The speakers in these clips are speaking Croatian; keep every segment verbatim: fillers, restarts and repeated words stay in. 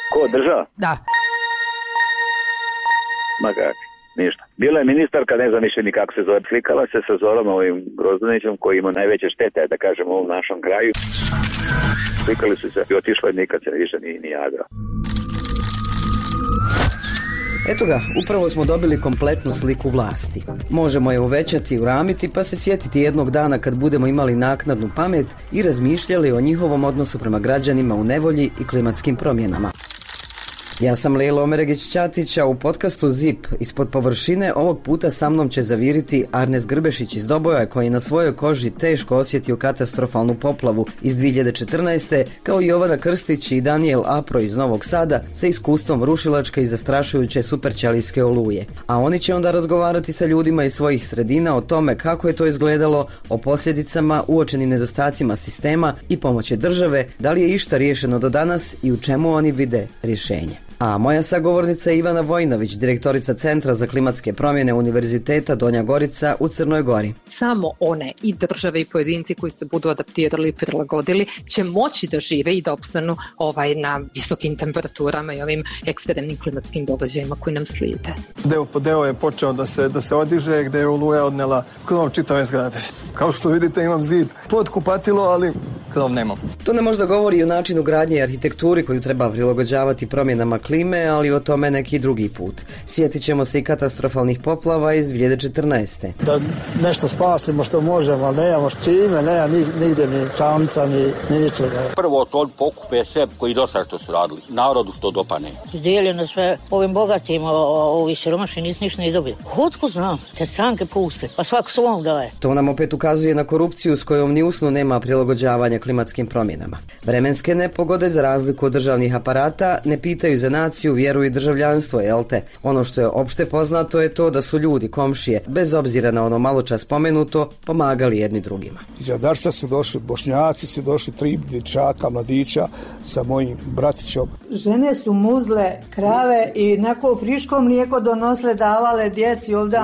Ko, država? Da. Ma kako, ništa. Bila je ministarka, ne znam više ni kako se zove, slikala se sa Zorom ovim Grozdanićem koji ima najveće štete, da kažemo, u ovom našem kraju. Slikali su se i otišla i nikad se više ni, ni jadrao. Eto ga, upravo smo dobili kompletnu sliku vlasti. Možemo je uvećati i uramiti pa se sjetiti jednog dana kad budemo imali naknadnu pamet i razmišljali o njihovom odnosu prema građanima u nevolji i klimatskim promjenama. Ja sam Lelo Omeregić-Ćatić, a u podcastu Zip ispod površine ovog puta sa mnom će zaviriti Arnes Grbešić iz Doboja koji je na svojoj koži teško osjetio katastrofalnu poplavu iz dvije hiljade četrnaeste. kao i Jovana Krstić i Daniel Apro iz Novog Sada sa iskustvom rušilačke i zastrašujuće superćelijske oluje. A oni će onda razgovarati sa ljudima iz svojih sredina o tome kako je to izgledalo, o posljedicama, uočenim nedostacima sistema i pomoći države, da li je išta riješeno do danas i u čemu oni vide rješenje. A moja sagovornica je Ivana Vojnović, direktorica Centra za klimatske promjene Univerziteta Donja Gorica u Crnoj Gori. Samo one i države i pojedinci koji se budu adaptirali i prilagodili će moći da žive i da opstanu ovaj, na visokim temperaturama i ovim ekstremnim klimatskim događajima koji nam slijede. Deo po deo je počeo da se, da se odiže, gde je oluja odnela krov čitave zgrade. Kao što vidite imam zid pod kupatilo, ali krov nemam. To nam možda govori i o načinu gradnje i arhitekturi koju treba prilagođavati promjenama klime, ali o tome neki drugi put. Sjetit ćemo se i katastrofalnih poplava iz dvije hiljade četrnaeste. Da nešto spasimo što možemo, ali nemamo s čime, nema nigdje ni čamca, ni, ni ničega. Prvo to pokupe sve koji do sada što su radili. Narodu to dopane. Izdijeljeno sve ovim bogatim, ovi siromašni nisu ništa ni dobili. Hotko znam, te stranke puste, pa svako svom daje. To nam opet ukazuje na korupciju s kojom ni usnu nema prilagođavanja klimatskim promjenama. Vremenske nepogode, za razliku od državnih aparata, ne pitaju za naciju, vjeru i državljanstvo, jel te? Ono što je opšte poznato je to da su ljudi, komšije, bez obzira na ono malo čas spomenuto, pomagali jedni drugima. Iz Jadarca su došli Bošnjaci, su došli tri dječaka, mladića sa mojim bratićom. Žene su muzle krave i neko friško mlijeko donosle, davale djeci ovdje.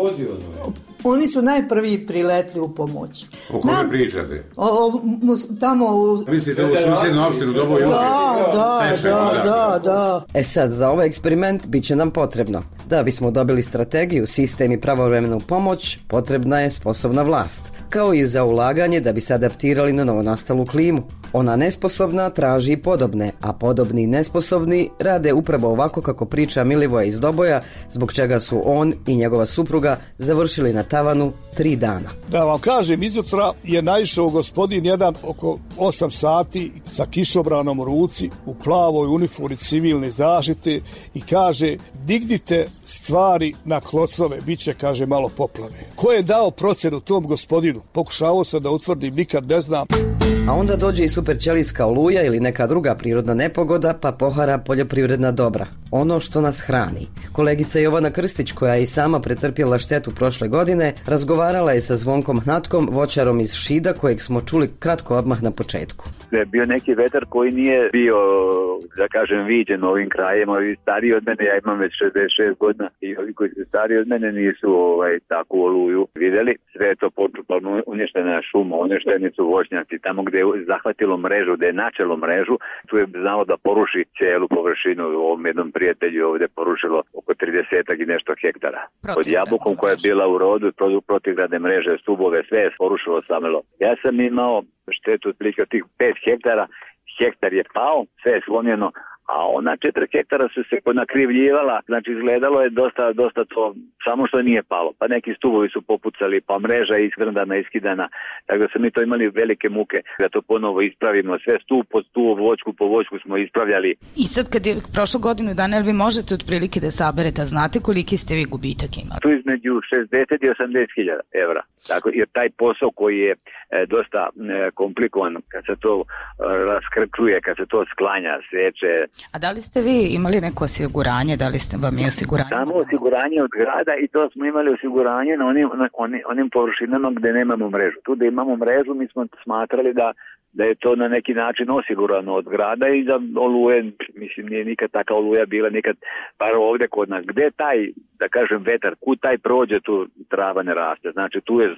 Oni su najprvi priletli u pomoć. O kome Nam, pričate? O, o, tamo u... Mislite u susjednu opštinu Doboju? Da, da, da, da, da. E sad, za ovaj eksperiment bit će nam potrebno. Da bismo dobili strategiju, sistem i pravovremenu pomoć, potrebna je sposobna vlast. Kao i za ulaganje da bi se adaptirali na novonastalu klimu. Ona nesposobna traži i podobne, a podobni i nesposobni rade upravo ovako kako priča Milivoje iz Doboja, zbog čega su on i njegova supruga završili na tavanu tri dana. Da vam kažem, izutra je naišao gospodin jedan oko osam sati sa kišobranom u ruci, u plavoj uniformi civilne zaštite i kaže, dignite stvari na klocnove, bit će, kaže, malo poplave. Ko je dao procenu tom gospodinu? Pokušavao sam da utvrdim, nikad ne znam. A onda dođe i superćelijska oluja ili neka druga prirodna nepogoda, pa pohara poljoprivredna dobra. Ono što nas hrani. Kolegica Jovana Krstić, koja je i sama pretrpjela štetu prošle godine, razgovarala je sa Zvonkom Hnatkom, voćarom iz Šida, kojeg smo čuli kratko odmah na početku. Je bio neki vetar koji nije bio, da kažem, viđen ovim krajem. Ovi stariji od mene, ja imam već šezdeset šest godina, i ovi koji su stariji od mene nisu ovaj, takvu oluju vidjeli. Sve je to počupalno, uništena šuma, uništeni su voćnjaci. Tamo gdje je zahvatilo mrežu, gdje je načelo mrežu, tu je znalo da poruši cijelu površinu. U ovom jednom prijatelju ovdje porušilo oko tridesetak i nešto hektara. Pod jabukom koja je bila u rodu, protivgradne mreže, stubove, sve je porušilo samelo. Ja sam imao štetu otprilike od tih pet hektara, hektar je pao, sve je slomljeno, a ona četiri hektara su se ponakrivljivala, znači izgledalo je dosta, dosta to, samo što nije palo. Pa neki stubovi su popucali, pa mreža je iskrndana, iskidana, tako da smo mi to imali velike muke da to ponovo ispravimo, sve stup po stup, voćku po voćku smo ispravljali. I sad kad je prošlo godinu dana, vi možete otprilike da saberete, a znate koliki ste vi gubitak imali? Tu između šezdeset i osamdeset hiljada evra. Tako, jer taj posao koji je e, dosta e, komplikovan, kad se to e, raskrčuje, kad se to sklanja, seče. A da li ste vi imali neko osiguranje, da li ste vam je osiguranje? Samo osiguranje od grada i to smo imali osiguranje na onim, na onim, onim površinama gdje nemamo mrežu. Tu da imamo mrežu mi smo smatrali da, da je to na neki način osigurano od grada i da oluje, mislim nije nikad taka oluja bila, nikad bar ovdje kod nas. Gdje taj, da kažem, vetar, kud taj prođe, tu trava ne raste. Znači tu je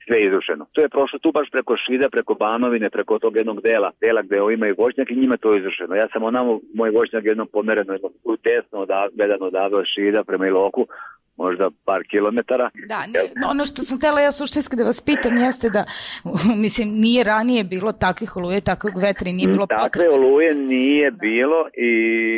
sve izrušeno. To je prošlo tu baš preko Šida, preko Banovine, preko tog jednog dela, dela gde imaju voćnjak i njima to je izrušeno. Ja sam onamo, moj voćnjak jednom pomereno, jednom tesno gledano odavde od Šida prema Iloku, možda par kilometara. Da, ne, ono što sam htjela ja suštinski da vas pitam jeste da, mislim, nije ranije bilo takvih oluje, takvog vetra i nije bilo potrebe. Takve oluje nije bilo i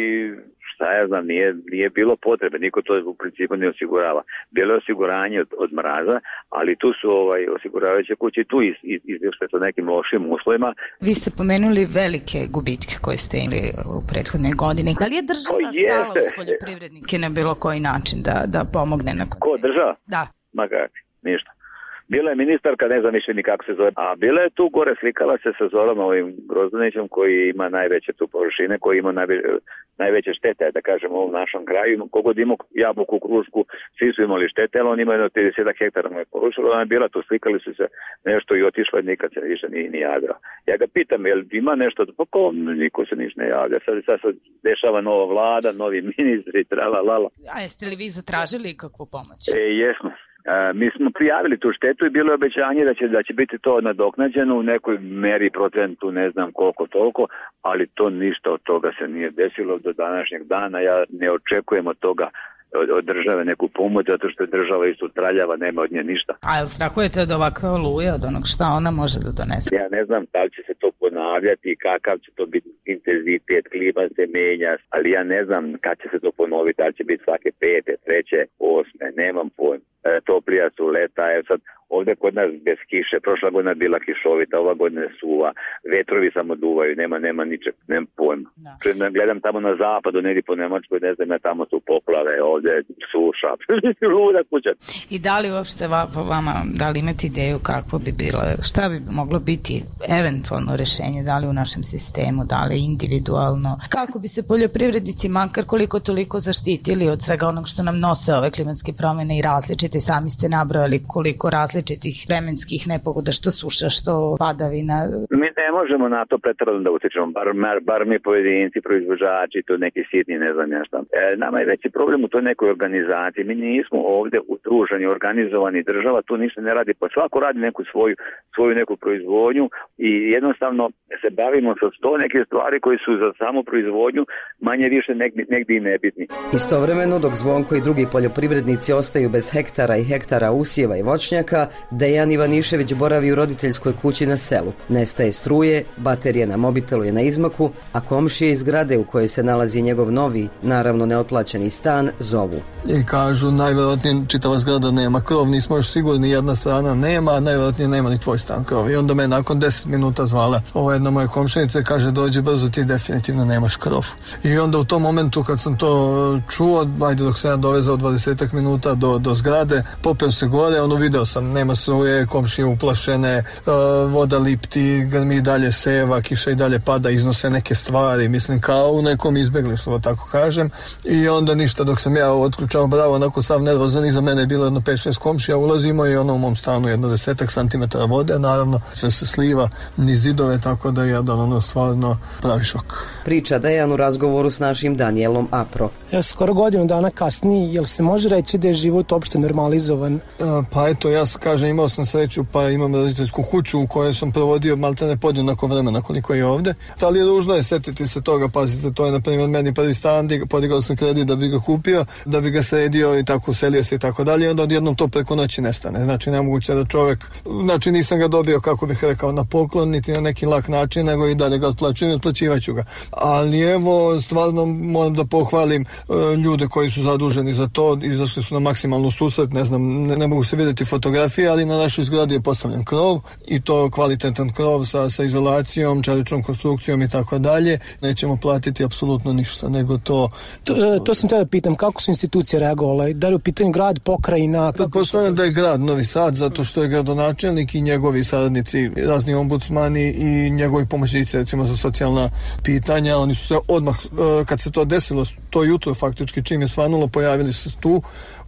šta ja znam, nije, nije bilo potrebe, niko to u principu ne osigurava. Bilo je osiguranje od, od mraza, ali tu su ovaj, osiguravajuće kuće tu iz, iz, izvješće sa nekim lošim uslovima. Vi ste pomenuli velike gubitke koje ste imali u prethodnoj godini. Da li je država stala uz poljoprivrednike na bilo koji način da, da pomogne? Na Ko, država? Da. Ma kako, ništa. Bila je ministarka, ne znam više ni kako se zove, a bila je tu gore, slikala se sa Zorom ovim Grozdanićem koji ima najveće tu površine, koji ima najveće, najveće štete, da kažem, u ovom našem kraju. Kogod ima jabuku, krušku, svi su imali štete, ali on ima jedno trideset hektara mu je porušilo, ona je bila tu, slikali su se nešto i otišla i nikad se više ni, ni javila. Ja ga pitam, jel ima nešto, pa ko, niko se niš ne javlja, sad, sad se dešava nova vlada, novi ministri, trala, lala. A jeste li vi zatražili kakvu pomoć? E, jesmo. E, mi smo prijavili tu štetu i bilo je obećanje da će, da će biti to nadoknađeno u nekoj meri, procentu, ne znam koliko toliko, ali to ništa od toga se nije desilo do današnjeg dana. Ja ne očekujem od toga od, od države neku pomoć, zato što je država isto traljava, nema od nje ništa. A jel strahujete od ovakve oluje, od onog šta ona može da donese? Ja ne znam da li će se to ponavljati, kakav će to biti intenzitet, klima se menja, ali ja ne znam kad će se to ponoviti, da li će biti svake pete, treće, osme, nemam pojma. E, toplija su leta, je sad ovdje kod nas bez kiše, prošla godina bila kišovita, ova godina je suva, vetrovi samo duvaju, nema, nema ničeg, nema pojma. Da. Gledam tamo na zapadu, negdje po Nemačkoj, ne znam, ja tamo su poplave, ovdje suša, luda kuća. I da li uopšte po vama, da li imate ideju kako bi bilo, šta bi moglo biti eventualno rešenje, da li u našem sistemu, da li individualno, kako bi se poljoprivrednici makar koliko toliko zaštitili od svega onog što nam nose ove klimatske promjene i različite, sami ste nabrojali koliko različitih vremenskih nepogoda, što suša, što padavina. Mi ne možemo na to pretjerano da utičemo, bar, bar mi pojedinci, proizvođači, to neki sitni, ne znam ja šta. E, nama je veći problem u toj nekoj organizaciji. Mi nismo ovdje utruženi, organizovani, država tu ništa ne radi, pa svako radi neku svoju, svoju neku proizvodnju i jednostavno se bavimo sa sto neke stvari koji su za samu proizvodnju manje više negdje, negdje i nebitni. Istovremeno, dok Zvonko i drugi poljoprivrednici ostaju bez hektara i hektara usjeva i voćnjaka, Dejan Ivanišević boravi u roditeljskoj kući na selu. Nestaje struje, baterija na mobitelu je na izmaku, a komšije iz zgrade u kojoj se nalazi njegov novi, naravno neotplaćeni stan, zovu. I kažu, najvjerojatnije čitava zgrada nema krov, nismo još sigurni, jedna strana nema, a najvjerojatnije nema ni tvoj stan krov. I onda me nakon deset minuta zvala ova jedna moja komšinica, kaže, dođi brzo, ti definitivno nemaš krov. I onda u tom momentu kad sam to čuo, ajde dok sam ja dovezao dvadesetak minuta do, do zgrade, popeo se gore, ono video sam, nema struje, komšije uplašene, uh, voda lipti, grmi dalje seva, kiša i dalje pada, iznose neke stvari, mislim kao u nekom izbjeglištvu, tako kažem. I onda ništa, dok sam ja otključao bravo, onako sav nervozan, iza mene je bilo jedno pet šest komšija, ulazimo i ono u mom stanu jedno desetak santimetara vode, naravno sve se sliva niz zidove, tako da je jedan ono stvarno pravi šok. Priča Dejan u razgovoru s našim Danielom Apro. Ja skoro godinu dana kasnije, jel se može reći da je život uopšte normalizovan? A, pa eto, ja kažem, imao sam sreću, pa imam roditeljsku kuću u kojoj sam provodio maltene podjednako vremena koliko je ovde. Ali je ružno je setiti se toga, pazite, to je na primjer meni prvi stan, podigao sam kredit da bi ga kupio, da bi ga sredio i tako uselio se i tako dalje, i onda odjednom to preko noći nestane. Znači nemoguće da čovjek, znači nisam ga dobio, kako bih rekao, na poklon, niti na neki lak način, nego i dalje ga otplaćujem i otplaćivaću ga. Ali evo, stvarno moram da pohvalim e, ljude koji su zaduženi za to, izašli su na maksimalnu susret, ne znam, ne, ne mogu se vidjeti fotografije, ali na našoj zgradi je postavljen krov i to kvalitetan krov sa, sa izolacijom, čeličnom konstrukcijom i tako dalje. Nećemo platiti apsolutno ništa, nego to... To, to sam tada pitam, kako su institucije reagovale? Da li u pitanju grad, pokrajina? Pretpostavljam da je grad Novi Sad, zato što je gradonačelnik i njegovi saradnici, razni ombudsmani i njegovi pomoćnici, recimo za socijalna pitanja, oni su se odmah, kad se to desilo, to jutro faktički čim je svanulo, pojavili se tu,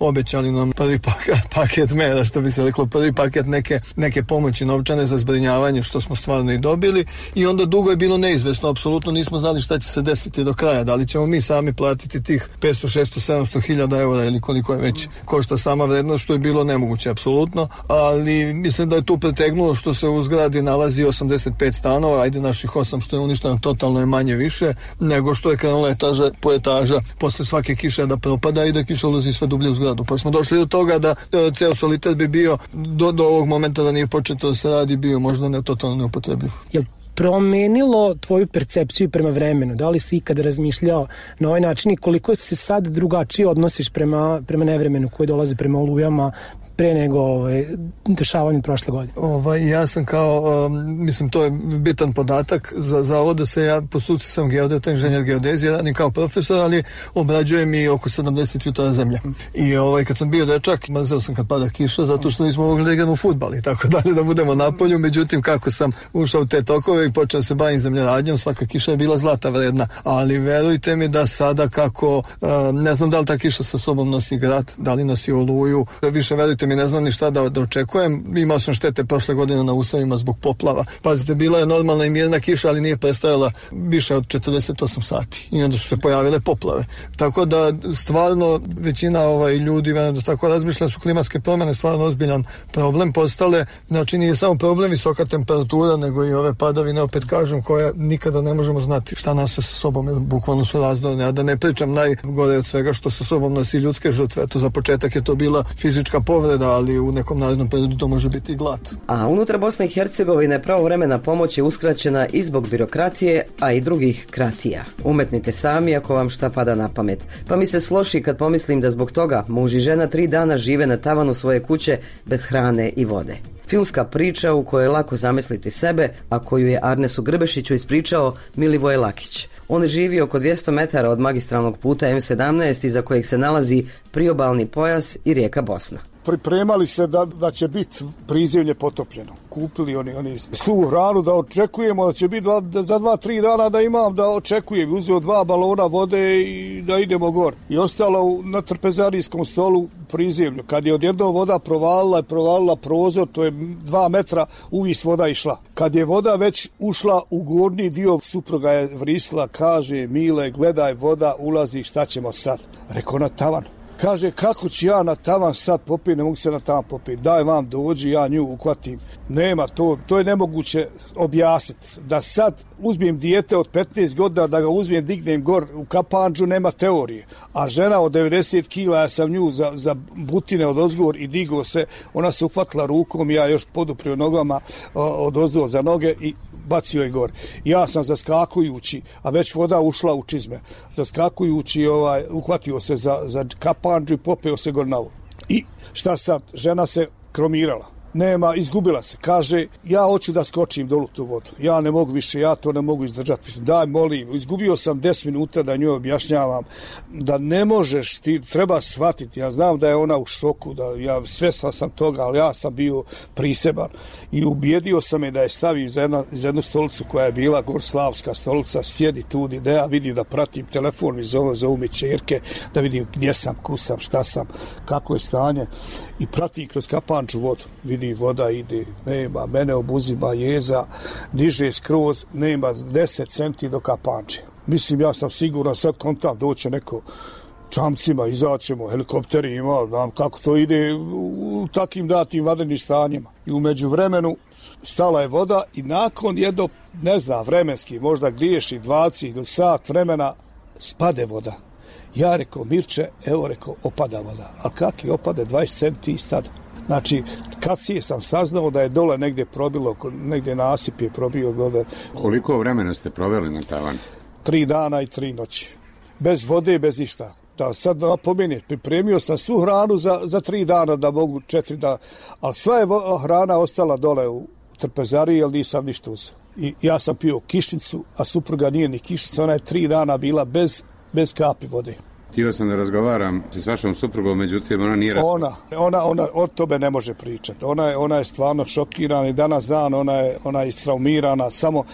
obećali nam prvi paket, paket mera, što bi se reklo, prvi paket neke, neke pomoći novčane za zbrinjavanje, što smo stvarno i dobili, i onda dugo je bilo neizvesno, apsolutno nismo znali šta će se desiti do kraja, da li ćemo mi sami platiti tih petsto, šesto, sedamsto hiljada eura ili koliko je već košta sama vrednost, što je bilo nemoguće apsolutno, ali mislim da je tu pretegnulo što se u zgradi nalazi osamdeset pet stanova, ajde naših osam što je uništeno totalno je manje više nego što je krenula etaža po etaža posle svake kiše da propada i da kiša ulazi sve dublje u zgradu. Pa smo došli do toga da e, ceo solitet bi bio do, do ovog momenta da nije početo da se radi bio možda ne totalno neupotrebljiv. Jel promenilo tvoju percepciju prema vremenu? Da li si ikada razmišljao na ovaj način i koliko se sad drugačije odnosiš prema, prema nevremenu koji dolazi prema olujama pre nego ovaj, dešavanju prošle godine? Ovaj, ja sam kao, um, mislim, to je bitan podatak za, za ovo da se ja po struci sam geodeta, inženjer geodezije, radim kao profesor, ali obrađujem i oko sedamdeset jutara zemlje. I ovaj, kad sam bio dečak, mrzeo sam kad pada kiša, zato što nismo mogli da igramo fudbal i tako dalje, da budemo na polju. Međutim, kako sam ušao u te tokove i počeo se bavim zemljoradnjom, svaka kiša je bila zlata vredna. Ali verujte mi da sada kako, um, ne znam da li ta kiša sa sobom nosi grad, da li nosi oluju, više verujte mi, ne znam ni šta da, da očekujem. Imao sam štete prošle godine na usovima zbog poplava. Pazite, bila je normalna i mirna kiša, ali nije prestajala više od četrdeset osam sati. I onda su se pojavile poplave. Tako da stvarno većina ovaj, ljudi da tako razmišlja su klimatske promjene stvarno ozbiljan problem postale. Znači nije samo problem visoka temperatura, nego i ove padavine, opet kažem, koje nikada ne možemo znati šta nas sa sobom, jer bukvalno su razdorne. A da ne pričam najgore od svega što sa sobom nosi ljudske žrtve. To za početak je to bila fizička povreda, ali u nekom narednom periodu to može biti i glad. A unutar Bosne i Hercegovine pravovremena pomoć je uskraćena i zbog birokratije, a i drugih kratija. Umetnite sami ako vam šta pada na pamet. Pa mi se sloši kad pomislim da zbog toga muž i žena tri dana žive na tavanu svoje kuće bez hrane i vode. Filmska priča u kojoj je lako zamisliti sebe, a koju je Arnesu Grbešiću ispričao Milivoje Lakić. On živi oko dvjesto metara od magistralnog puta em sedamnaest iza kojeg se nalazi priobalni pojas i rijeka Bosna. Pripremali se da, da će biti prizemlje potopljeno. Kupili oni, oni suvu hranu da očekujemo da će biti dva, da za dva, tri dana da imam, da očekujem. Uzeo dva balona vode i da idemo gor. I ostalo na trpezarijskom stolu prizemlju. Kad je odjedno voda provalila i provalila prozor, to je dva metra, uvis voda išla. Kad je voda već ušla u gornji dio, supruga je vrisla, kaže, Mile, gledaj, voda ulazi, šta ćemo sad? Rekao, na tavan. Kaže, kako ću ja na tavan sad popiti, ne mogu se na tavan popiti, daj vam dođi, ja nju uhvatim. Nema to, to je nemoguće objasniti. Da sad uzmem dijete od petnaest godina, da ga uzmem, dignem gor u kapanđu, nema teorije. A žena od devedeset kila, ja sam nju za, za butine od ozgor i digo se, ona se uhvatila rukom, ja još poduprio nogama od ozdo za noge i bacio je gor. Ja sam zaskakujući, a već voda ušla u čizme, zaskakujući ovaj, uhvatio se za, za kapanđu i popeo se gor na vodu. I šta sad? Žena se kromirala. Nema, izgubila se. Kaže, ja hoću da skočim dolu tu vodu. Ja ne mogu više, ja to ne mogu izdržati. Daj, molim, izgubio sam deset minuta da njoj objašnjavam da ne možeš, ti treba shvatiti. Ja znam da je ona u šoku, da ja svestan sam toga, ali ja sam bio priseban. I ubijedio sam je da je stavim za, jedna, za jednu stolicu koja je bila gorslavska stolica, sjedi tu, da ja vidim da pratim telefon, mi zove, zovu mi čerke, da vidim gdje sam, kusam, šta sam, kako je stanje. I pratim kroz kapanču vodu. Vidim voda ide, nema, mene obuzima jeza, diže skroz, nema deset centi do kapanče. Mislim, ja sam siguran, sad kontam, doće neko čamcima, izaćemo, helikopterima, znam kako to ide u, u takim datim vanrednim stanjima. I umeđu vremenu stala je voda i nakon jedno, ne znam, vremenski, možda griješi dvadeset ili sat vremena, spade voda. Ja rekao, Mirče, evo rekao, opada voda. A kak je opade dvadeset centi i stada? Znači, kad si sam saznao da je dole negdje probilo, negdje nasip je probio dole. Koliko vremena ste proveli na tavanu? Tri dana i tri noći. Bez vode, bez ništa. Da, sad napomenem, pripremio sam svu hranu za, za tri dana, da mogu četiri dana. Ali sva je hrana ostala dole u trpezariji, jer nisam ništa uzeo. I ja sam pio kišnicu, a supruga nije ni kišnica, ona je tri dana bila bez, bez kapi vode. Htio sam da razgovaram s vašom suprugom, međutim ona nije razgovarala. Ona, ona, ona od tobe ne može pričati. Ona je, ona je stvarno šokirana i danas dan ona je, ona je istraumirana. Samo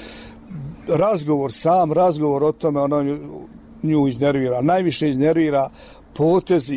razgovor, sam razgovor o tome, ona nju iznervira. Najviše iznervira potezi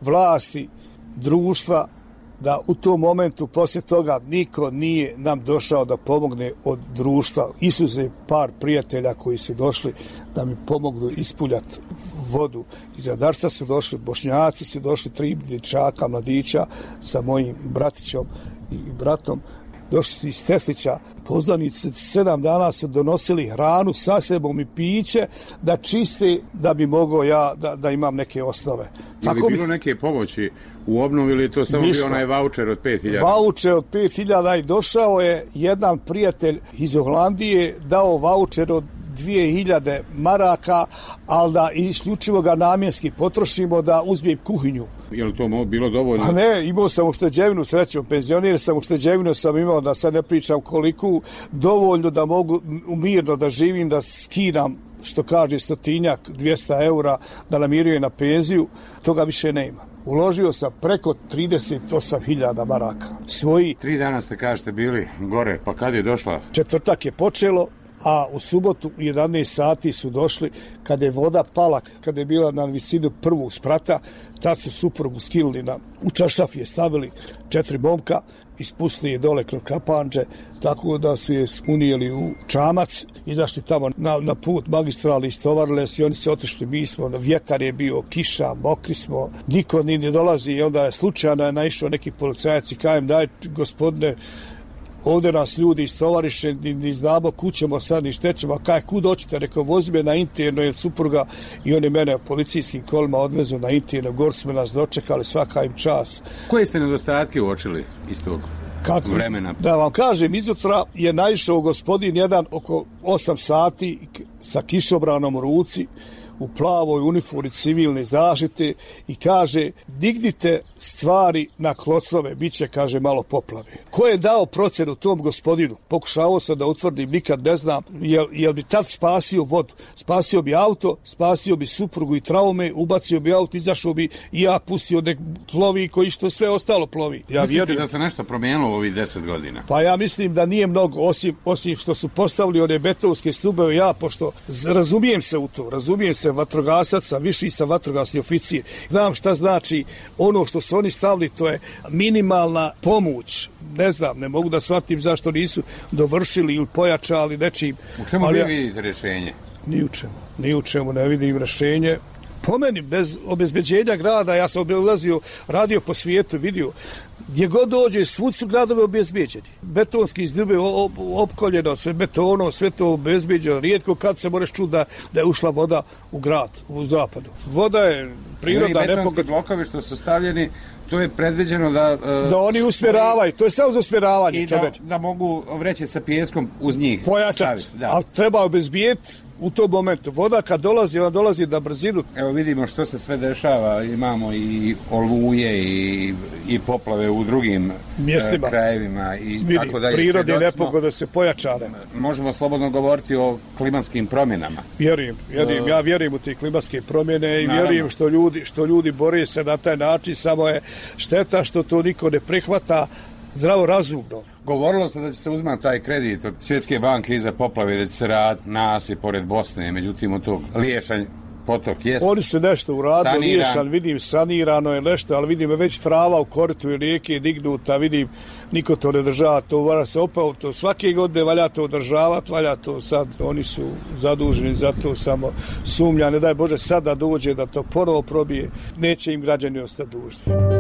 vlasti, društva, da u tom momentu poslije toga niko nije nam došao da pomogne od društva. Isuze par prijatelja koji su došli da mi pomognu ispuljati vodu. Iz Radarca su došli, Bošnjaci su došli, tri dječaka, mladića sa mojim bratićom i bratom. Došli su iz Teslića, poznanici sedam dana su donosili hranu sa sebom i piće da čiste da bi mogao ja da, da imam neke osnove. Je li bilo neke pomoći u obnovi ili je to samo bio onaj vaučer od pet hiljada? Vaučer od pet hiljada i došao je jedan prijatelj iz Holandije, dao vaučer od dvije hiljade maraka, ali da isključivo ga namjenski potrošimo da uzmijem kuhinju. Je li to bilo dovoljno? Pa ne, imao sam ušteđevinu, srećom, penzionir sam, ušteđevinu sam imao, da sad ne pričam koliko, dovoljno da mogu mirno da živim, da skidam, što kaže, stotinjak, dvjesto eura, da namirujem na penziju, toga više nema. Uložio sam preko trideset osam hiljada maraka. Svoji... Tri dana ste, kažete, bili gore, pa kad je došla? Četvrtak je počelo, a u subotu u jedanaest sati su došli, kada je voda pala, kada je bila na visinu prvog sprata, tad su suprugu skilili na, u čaršaf je stavili četiri momka, ispustili je dole kroz kapanđe, tako da su je unijeli u čamac, izašli tamo na, na put magistrali, istovarile se i oni se otišli, mi smo, vjetar je bio, kiša, mokri smo, niko ni ne dolazi i onda je slučajno je naišao neki policajac i kajem, daj gospodine, ovdje nas ljudi istovariše, ni, ni znamo kućemo sad, ni štećemo, kaj, kud hoćete, rekao, vozi me na interno, jer supruga i oni mene policijskim kolima odvezu na interno, gor smo nas dočekali, svaka im čas. Koje ste nedostatke uočili iz tog Kako? vremena? Da vam kažem, izutra je naišao gospodin jedan oko osam sati sa kišobranom u ruci, u plavoj uniformi civilne zaštite i kaže, dignite stvari na klocnove, bit će, kaže, malo poplave. Ko je dao procenu tom gospodinu? Pokušavao sam da utvrdim, nikad ne znam, jel, jel bi tad spasio vodu? Spasio bi auto, spasio bi suprugu i traume, ubacio bi auto, izašao bi i ja pustio nek plovi koji što sve ostalo plovi. Ja Mislite vjerujem da se nešto promijenilo u ovih deset godina? Pa ja mislim da nije mnogo, osim, osim što su postavili one betonske stubeve, ja, pošto razumijem se u to, razumijem se vatrogasac, sam viši sam vatrogasni oficir. Znam šta znači ono što su oni stavili, to je minimalna pomoć. Ne znam, ne mogu da shvatim zašto nisu dovršili ili pojačali nečim. U čemu vi ja, vidite rješenje? Ni u čemu, ni u čemu ne vidim rješenje. Po meni, bez obezbeđenja grada, ja sam obilazio, radio po svijetu, vidio, gdje god dođe, svud su gradove obezbeđeni. Betonski izdube opkoljeno, sve betono, sve to obezbeđeno. Rijetko kad se moraš čuti da, da je ušla voda u grad, u zapadu. Voda je prirodna nepogoda. I betonski blokovi što su stavljeni, to je predviđeno da... Uh, da oni usmjeravaju, to je samo za usmjeravanje. I da, da mogu vreće sa pijeskom uz njih pojačati, ali treba obezbijeti u tom momentu. Voda kad dolazi, ona dolazi na brzinu. Evo vidimo što se sve dešava, imamo i oluje i, i poplave u drugim mjestima, uh, krajevima i vidi, tako dalje. Prirodne nepogode se pojačane. Možemo slobodno govoriti o klimatskim promjenama. Vjerujem, vjerujem uh, ja vjerujem u te klimatske promjene i naravno. Vjerujem što ljudi, što ljudi bore se na taj način, samo je šteta što to niko ne prihvata zdravo razumno. Govorilo se da će se uzmati taj kredit od Svjetske banke iza poplave, da će se rad nasip pored Bosne, međutim od tog Liješanj potok jest. Oni se nešto uradili, Liješan, vidim, sanirano je nešto, ali vidim već trava u koritu i rijeke dignuta, vidim, niko to ne država, to vara se opao, to svake godine valja to održavati, valja to sad, oni su zaduženi za to, samo sumnja, ne daj Bože sad da dođe da to ponovo probije, neće im građani ostati dužni.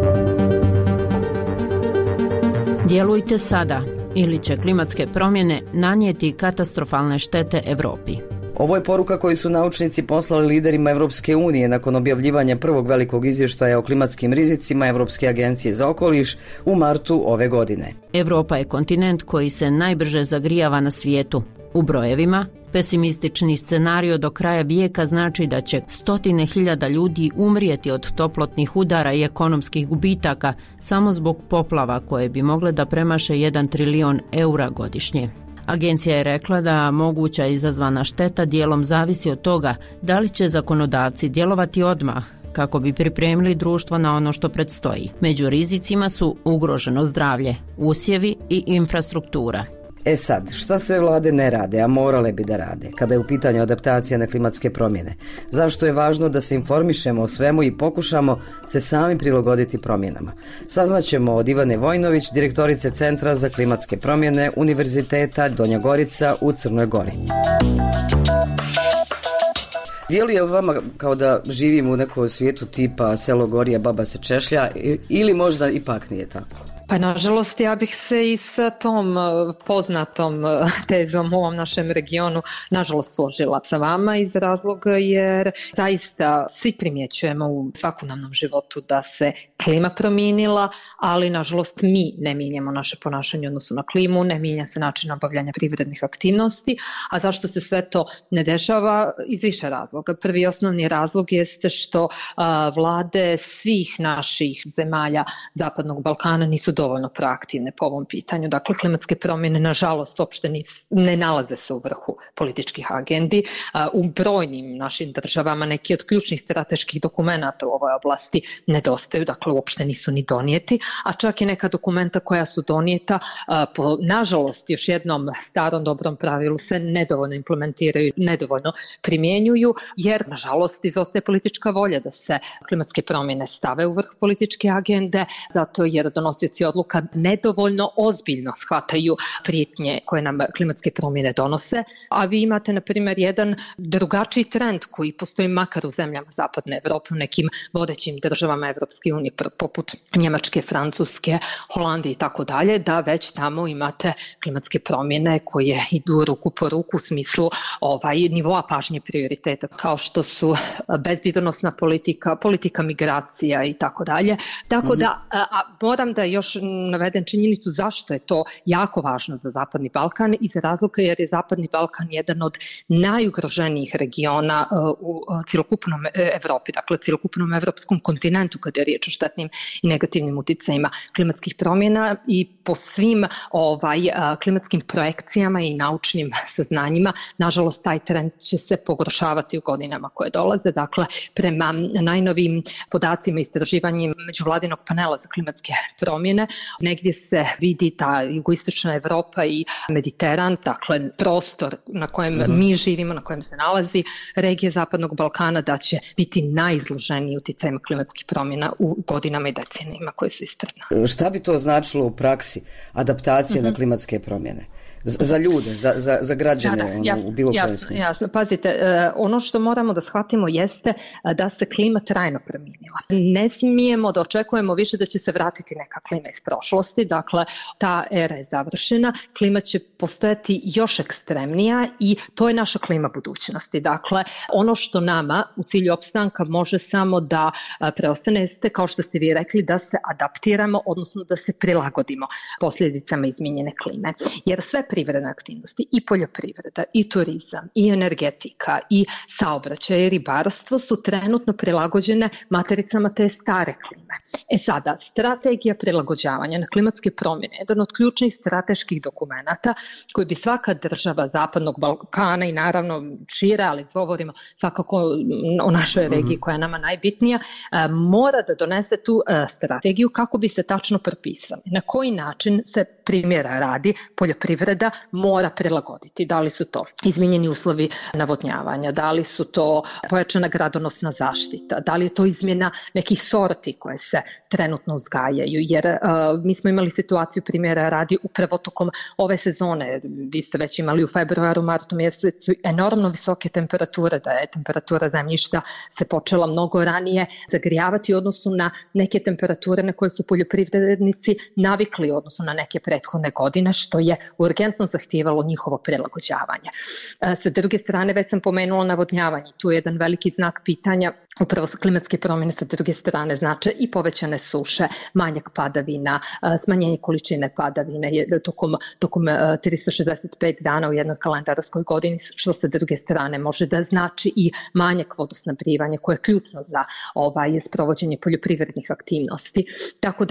Djelujte sada ili će klimatske promjene nanijeti katastrofalne štete Europi. Ovo je poruka koju su naučnici poslali liderima Evropske unije nakon objavljivanja prvog velikog izvještaja o klimatskim rizicima Evropske agencije za okoliš u martu ove godine. Europa je kontinent koji se najbrže zagrijava na svijetu. U brojevima, pesimistični scenario do kraja vijeka znači da će stotine hiljada ljudi umrijeti od toplotnih udara i ekonomskih gubitaka samo zbog poplava koje bi mogle da premaše jedan trilion eura godišnje. Agencija je rekla da moguća izazvana šteta dijelom zavisi od toga da li će zakonodavci djelovati odmah kako bi pripremili društvo na ono što predstoji. Među rizicima su ugroženo zdravlje, usjevi i infrastruktura. E sad, šta sve vlade ne rade, a morale bi da rade, kada je u pitanju adaptacija na klimatske promjene? Zašto je važno da se informišemo o svemu i pokušamo se sami prilagoditi promjenama? Saznaćemo od Ivane Vojnović, direktorice Centra za klimatske promjene Univerziteta Donja Gorica u Crnoj Gori. Djeluje li vama kao da živimo u nekom svijetu tipa selo gori, a baba se češlja, ili možda ipak nije tako? Pa nažalost ja bih se i sa tom poznatom tezom u ovom našem regionu nažalost složila sa vama iz razloga jer zaista svi primjećujemo u svakodnevnom životu da se klima promijenila, ali nažalost mi ne mijenjamo naše ponašanje u odnosu na klimu, ne mijenja se način obavljanja privrednih aktivnosti, a zašto se sve to ne dešava? Iz više razloga. Prvi osnovni razlog jeste što a, vlade svih naših zemalja Zapadnog Balkana nisu dovoljno proaktivne po ovom pitanju. Dakle, klimatske promjene, nažalost, uopšte ne nalaze se u vrhu političkih agendi. U brojnim našim državama neki od ključnih strateških dokumenata u ovoj oblasti nedostaju, dakle, uopšte nisu ni donijeti, a čak i neka dokumenta koja su donijeta, po, nažalost, još jednom starom dobrom pravilu se nedovoljno implementiraju, nedovoljno primjenjuju, jer, nažalost, izostaje politička volja da se klimatske promjene stave u vrh političke agende, zato jer donosioci odluka nedovoljno ozbiljno shvataju prijetnje koje nam klimatske promjene donose, a vi imate, na primjer, jedan drugačiji trend koji postoji makar u zemljama Zapadne Evrope, u nekim vodećim državama Evropske unije, poput Njemačke, Francuske, Holandije i tako dalje, da već tamo imate klimatske promjene koje idu ruku po ruku u smislu ovaj, nivoa pažnje prioriteta, kao što su bezbjednosna politika, politika migracija i tako dalje. Tako da, a, a moram da još navedem činjenicu zašto je to jako važno za Zapadni Balkan, iz razloga jer je Zapadni Balkan jedan od najugroženijih regiona uh, u uh, cjelokupnom Evropi, dakle cjelokupnom evropskom kontinentu kada je riječ o štetnim i negativnim uticajima klimatskih promjena i po svim ovaj, uh, klimatskim projekcijama i naučnim saznanjima, nažalost taj trend će se pogoršavati u godinama koje dolaze. Dakle, prema najnovijim podacima i istraživanjima međuvladinog panela za klimatske promjene, negdje se vidi ta jugoistočna Evropa i Mediteran, dakle prostor na kojem mm-hmm. mi živimo, na kojem se nalazi regija Zapadnog Balkana, da će biti najizloženiji uticajima klimatskih promjena u godinama i decenijima koje su ispred nas. Šta bi to značilo u praksi, adaptacija mm-hmm. na klimatske promjene? Za ljude, za, za, za građane, da, da, ono, jasno, u bilo kojem jasno, smislu. Jasno, pazite, uh, ono što moramo da shvatimo jeste uh, da se klima trajno promijenila. Ne smijemo da očekujemo više da će se vratiti neka klima iz prošlosti, dakle, ta era je završena, klima će postojati još ekstremnija i to je naša klima budućnosti. Dakle, ono što nama u cilju opstanka može samo da uh, preostane jeste, kao što ste vi rekli, da se adaptiramo, odnosno da se prilagodimo posljedicama izmijenjene klime. Jer sve privredne aktivnosti, i poljoprivreda, i turizam, i energetika, i saobraćaj, i ribarstvo su trenutno prilagođene matericama te stare klime. E sada, strategija prilagođavanja na klimatske promjene je jedan od ključnih strateških dokumenata koji bi svaka država Zapadnog Balkana i naravno šire, ali govorimo svakako o našoj regiji koja je nama najbitnija, mora da donese tu strategiju kako bi se tačno propisali. Na koji način se, primjera radi, poljoprivreda mora prilagoditi. Da li su to izmijenjeni uslovi navodnjavanja, da li su to pojačana gradonosna zaštita, da li je to izmjena nekih sorti koje se trenutno uzgajaju, jer uh, mi smo imali situaciju, primjera radi, upravo tokom ove sezone, vi ste već imali u februaru, martu mjesecu enormno visoke temperature, da je temperatura zemljišta se počela mnogo ranije zagrijavati u odnosu na neke temperature na koje su poljoprivrednici navikli u odnosu na neke prethodne godine, što je urgentno zahtijevalo njihovo prilagođavanje. Sa druge strane, već sam pomenula navodnjavanje. Tu je jedan veliki znak pitanja. Upravo klimatske promjene sa druge strane znače i povećane suše, manjak padavina, smanjenje količine padavine tokom, tokom tristo šezdeset pet dana u jednoj kalendarskoj godini, što sa druge strane može da znači i manjak vodosnabdijevanja koje je ključno za ovaj, sprovođenje poljoprivrednih aktivnosti. Tako da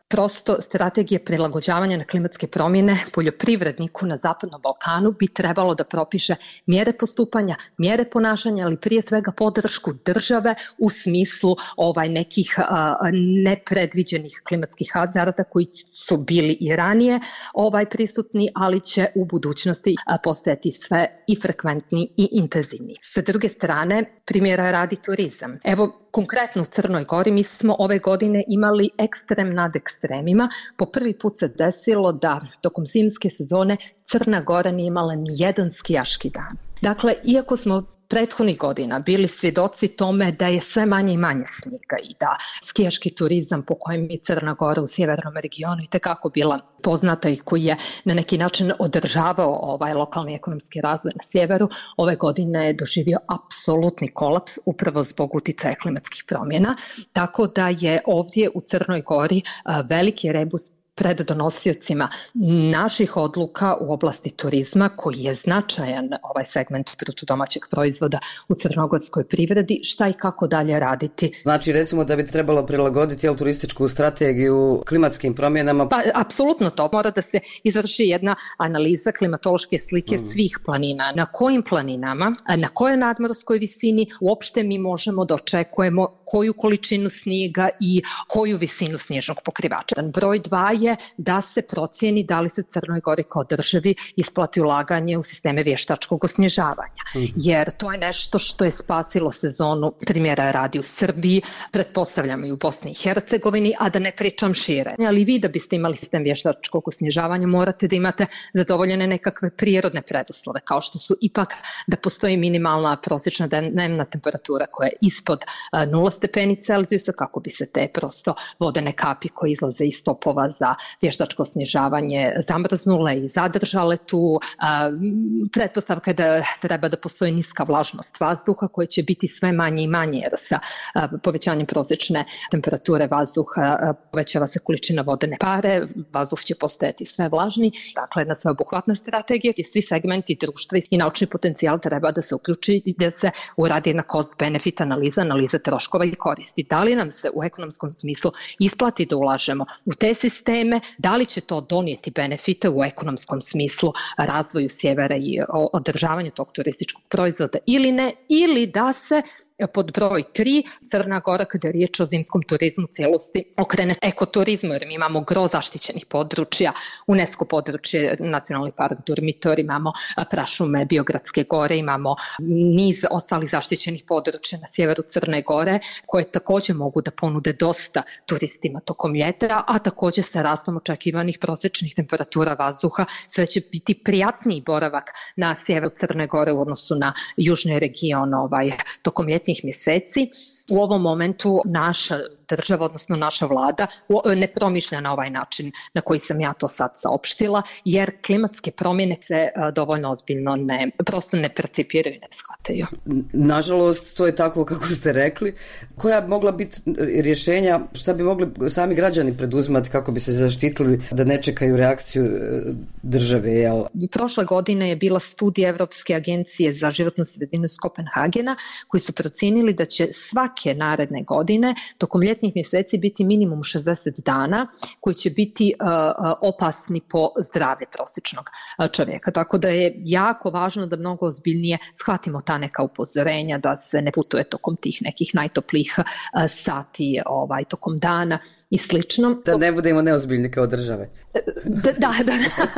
Prosto strategije prilagođavanja na klimatske promjene poljoprivredniku na Zapadnom Balkanu bi trebalo da propiše mjere postupanja, mjere ponašanja, ali prije svega podršku države u smislu ovaj nekih a, nepredviđenih klimatskih hazarda koji su bili i ranije ovaj prisutni, ali će u budućnosti a, postajati sve i frekventni i intenzivni. Sa druge strane, primjera radi turizam. Evo, konkretno u Crnoj Gori mi smo ove godine imali ekstrem nad ekstremima. Po prvi put se desilo da tokom zimske sezone Crna Gora nije imala ni jedan skijaški dan. Dakle, iako smo prethodnih godina bili svjedoci tome da je sve manje i manje snijega i da skijaški turizam po kojem je Crna Gora u sjevernom regionu itekako bila poznata i koji je na neki način održavao ovaj lokalni ekonomski razvoj na sjeveru, ove godine je doživio apsolutni kolaps upravo zbog uticaja klimatskih promjena, tako da je ovdje u Crnoj Gori veliki rebus pred donosiocima naših odluka u oblasti turizma, koji je značajan ovaj segment bruto domaćeg proizvoda u crnogorskoj privredi, šta i kako dalje raditi. Znači, recimo da bi trebalo prilagoditi jel, turističku strategiju klimatskim promjenama? Pa, apsolutno to. Mora da se izvrši jedna analiza klimatološke slike mm. svih planina. Na kojim planinama, na kojoj nadmorskoj visini uopšte mi možemo da očekujemo koju količinu snijega i koju visinu snježnog pokrivača. Broj dva je da se procijeni da li se Crnoj Gori kao državi isplati ulaganje u sisteme vještačkog osnježavanja. Mm. Jer to je nešto što je spasilo sezonu, primjera radi u Srbiji, pretpostavljamo i u Bosni i Hercegovini, a da ne pričam šire. Ali vi da biste imali sistem vještačkog osnježavanja morate da imate zadovoljene nekakve prirodne preduslove, kao što su ipak da postoji minimalna prosječna dnevna temperatura koja je ispod nula stepeni Celzijusa, kako bi se te prosto vodene kapi koje izlaze iz topova za vještačko snježavanje zamrznule i zadržale tu. Pretpostavka je da treba da postoji niska vlažnost vazduha koja će biti sve manje i manje, jer sa povećanjem prosječne temperature vazduha povećava se količina vodene pare, vazduh će postajati sve vlažniji. Dakle, jedna sveobuhvatna strategija gdje svi segmenti društva i naučni potencijal treba da se uključi i da se uradi jedna cost-benefit analiza, analiza troškova i koristi. Da li nam se u ekonomskom smislu isplati da ulažemo u te sisteme, da li će to donijeti benefite u ekonomskom smislu razvoju sjevera i održavanju tog turističkog proizvoda ili ne, ili da se pod broj tri, Crna Gora, kada je riječ o zimskom turizmu cijelosti, okrene ekoturizmu, jer mi imamo gro zaštićenih područja, UNESCO područje, Nacionalni park Durmitor, imamo prašume Biogradske gore, imamo niz ostalih zaštićenih područja na sjeveru Crne Gore, koje također mogu da ponude dosta turistima tokom ljeta, a također sa rastom očekivanih prosječnih temperatura vazduha sve će biti prijatniji boravak na sjeveru Crne Gore u odnosu na južni region ovaj, tokom ljeta mjeseci. U ovom momentu naša država, odnosno naša vlada, ne promišlja na ovaj način na koji sam ja to sad saopštila, jer klimatske promjene se dovoljno ozbiljno ne, prosto ne percipiraju i ne shvataju. Nažalost, to je tako kako ste rekli. Koja bi mogla biti rješenja, šta bi mogli sami građani preduzimati kako bi se zaštitili da ne čekaju reakciju države? Jel? Prošle godine je bila studija Evropske agencije za životnu sredinu iz Kopenhagena, koji su procijenili da će svake naredne godine tokom ljetnih mjeseci biti minimum šezdeset dana koji će biti uh, opasni po zdravlje prosječnog čovjeka. Tako da je jako važno da mnogo ozbiljnije shvatimo ta neka upozorenja, da se ne putuje tokom tih nekih najtoplijih uh, sati ovaj, tokom dana i slično. Da ne budemo neozbiljni kao države. Da, da, da,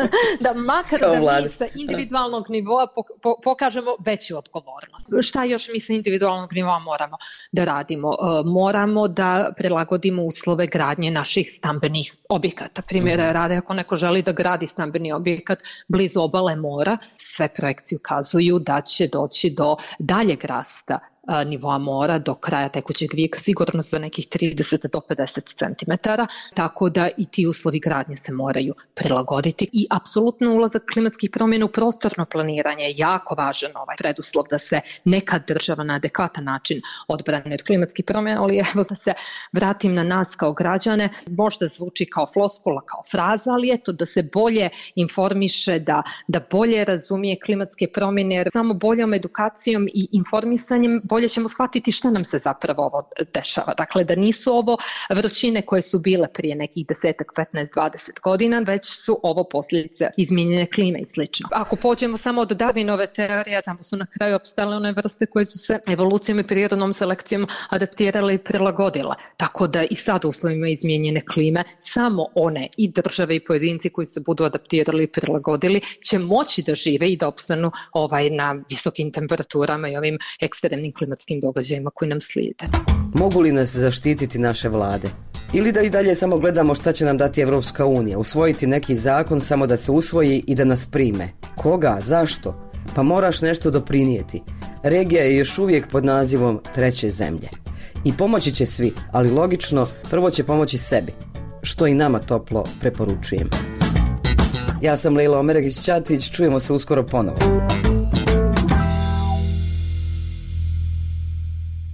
da makar da mi sa individualnog nivoa pokažemo veću odgovornost. Šta još mi sa individualnog nivoa moramo da radimo? Moramo da prilagodimo uslove gradnje naših stambenih objekata. Primjera mm-hmm. rade, ako neko želi da gradi stambeni objekat blizu obale mora, sve projekcije ukazuju da će doći do daljeg rasta nivoa mora do kraja tekućeg vijeka, sigurno za nekih trideset do pedeset centimetara, tako da i ti uslovi gradnje se moraju prilagoditi i apsolutno ulazak klimatskih promjena u prostorno planiranje je jako važan ovaj preduslov da se neka država na adekvatan način odbrani od klimatskih promjena, ali evo da se vratim na nas kao građane, možda zvuči kao floskula, kao fraza, ali eto da se bolje informiše, da, da bolje razumije klimatske promjene, jer samo boljom edukacijom i informisanjem bolje ćemo shvatiti šta nam se zapravo ovo dešava. Dakle, da nisu ovo vrućine koje su bile prije nekih desetak, petnaest, dvadeset godina, već su ovo posljedice izmijenjene klime i slično. Ako pođemo samo od Darwinove teorije, samo su na kraju opstale one vrste koje su se evolucijom i prirodnom selekcijom adaptirale i prilagodile. Tako da i sad u uslovima izmijenjene klime samo one i države i pojedinci koji se budu adaptirali i prilagodili će moći da žive i da opstanu ovaj, na visokim temperaturama i ovim ekstremnim klimatskim događajima koji nam slijede. Mogu li nas zaštititi naše vlade? Ili da i dalje samo gledamo šta će nam dati Evropska unija, usvojiti neki zakon samo da se usvoji i da nas prime? Koga? Zašto? Pa moraš nešto doprinijeti. Regija je još uvijek pod nazivom treće zemlje. I pomoći će svi, ali logično, prvo će pomoći sebi, što i nama toplo preporučujem. Ja sam Lejla Omeregić-Ćatić, čujemo se uskoro ponovo.